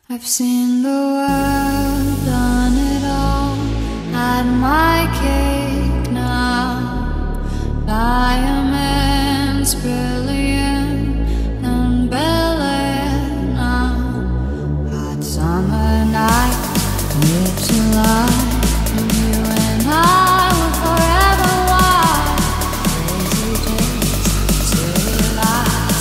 I've seen the world, done it all, had my cake now. Diamonds brilliant and Bel-Air now. Hot summer night, mid July, and you and I were forever wild. Crazy days, city lights,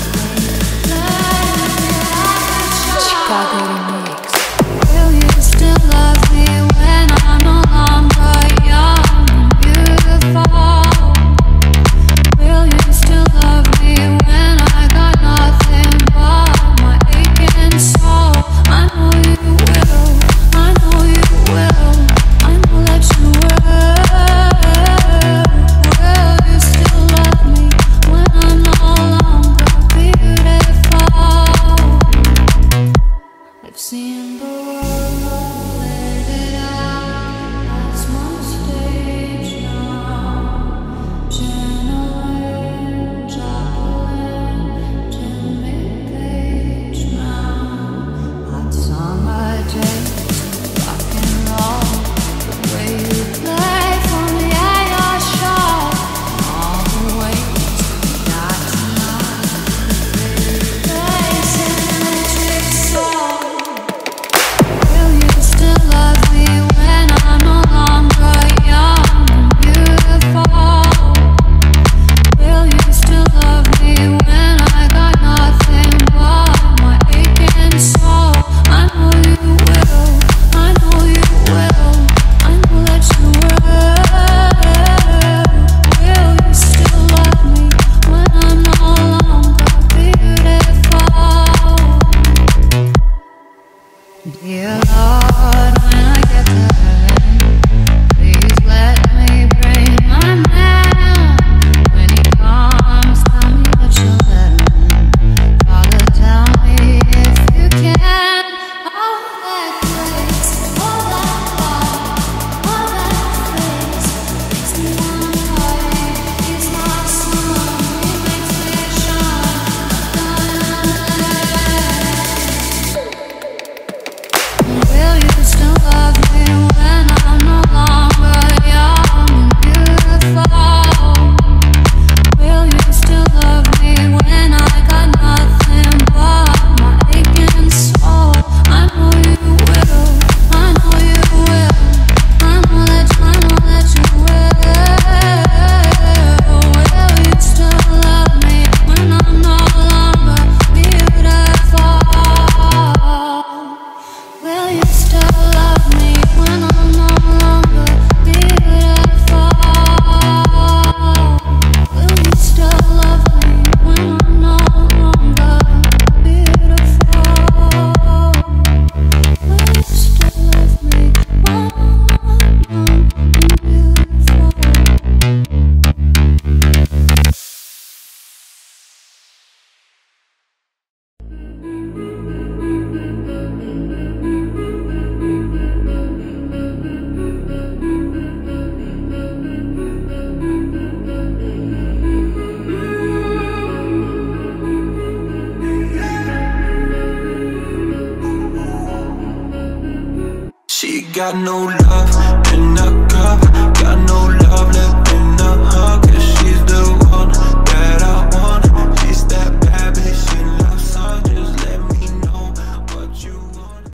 Chicago remix. Will you still love me when I'm no longer young and beautiful? Will you still love me when I got nothing but my aching soul? I know you will, I know you will, I know that you will. Will you still love me when I'm no longer beautiful? I've seen the world, let it out, that's my stage now. Channeling, traveling to mid-page now. Hot summer days, rock and roll, the way you play for me at your show. All the ways you got to know, place in electric soul. Will you still love me when I'm no longer young and beautiful? Will you still love me when I got nothing but my aching soul? I know you will, I know you will, I know that you will. Will you still love me when I'm no longer beautiful? Dear Lord, when I get to heaven, please let me bring my man. When he comes, tell me that you'll let him in. Father, tell me if you can. All that grace, all that love, all that face makes me wanna party. He's my sun, he makes me shine. Will you still love me when I'm no longer young and beautiful? Will you still love me when I got nothing but my aching soul? I know you will, I know you will, I know that you will. Will you still love me when I'm no longer beautiful? Will you still love me when I'm no longer beautiful? Will you still love me when I'm no longer beautiful? Will you still love me when I'm no She got no love in a cup, got no